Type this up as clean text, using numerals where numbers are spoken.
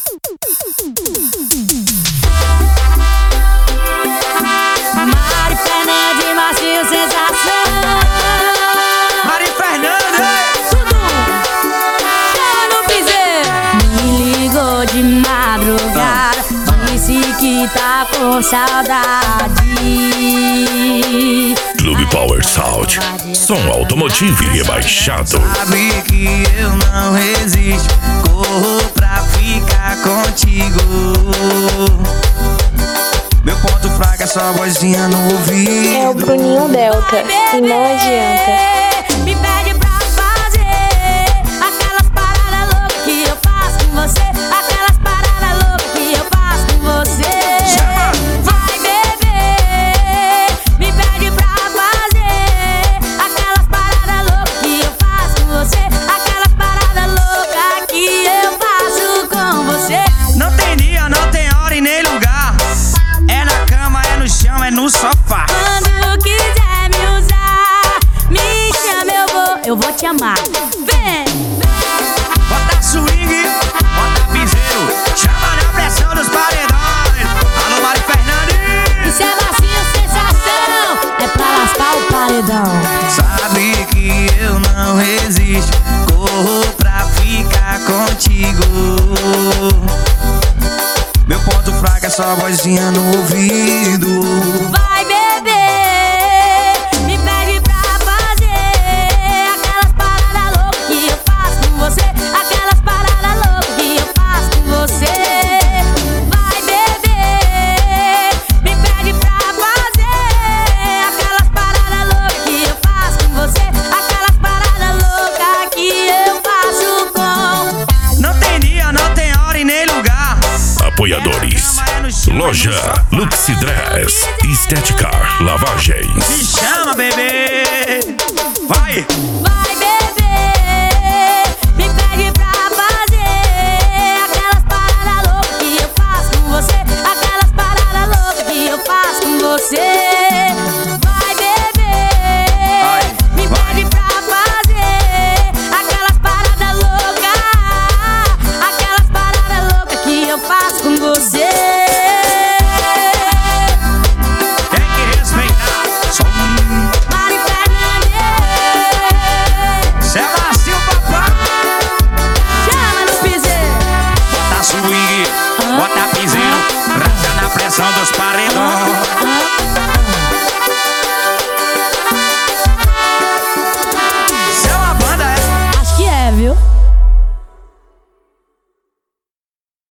Mari Fernandes, macio sensação. Mari Fernandes, Tudo chama no piseiro. Me ligou de madrugada, disse que tá com saudade. Clube Power Sound, som automotivo e rebaixado. sabe que eu não resisto, corro pra ficar contigo. Meu ponto fraco é só vozinha no ouvido. É o Bruninho Delta e não adianta. Me pede pra fazer aquelas paradas loucas que eu faço com você. Aquelas paradas loucas que eu faço com você. Vai beber, me pede pra fazer aquelas paradas loucas que eu faço com você. Aquelas paradas loucas que eu faço com você. Não tem dia, não tem hora e nem lugar. É na cama, é no chão, é no sofá. Quando quiser me usar, me chama, eu vou te amar. Vem! Bota swing, bota piseiro, chama na pressão dos paredões. Alô, Mari Fernandes, Isso é macio sensação, é pra lascar o paredão. sabe que eu não resisto, corro pra ficar contigo. Meu ponto fraco é só vozinha no ouvido. Vai beber, me pede pra fazer aquelas paradas loucas que eu faço com você. Aquelas paradas loucas que eu faço com você. Vai beber, me pede pra fazer aquelas paradas loucas que eu faço com você. Aquelas paradas loucas que eu faço com. Não tem dia, não tem hora e nem lugar. Apoiadores: Loja Luxidress, Estética, Me Lavagens. chama, bebê. Vai! Vai beber, me pede pra fazer aquelas paradas loucas que eu faço com você. Aquelas paradas loucas que eu faço com você. Vai beber, me pede pra fazer aquelas paradas loucas. Aquelas paradas loucas que eu faço com você. Tem que respeitar. Só Mari Fernandes, cê é macio, papai. chama no piseiro. Bota swing, bota piseiro, rasga na pressão dos paredões.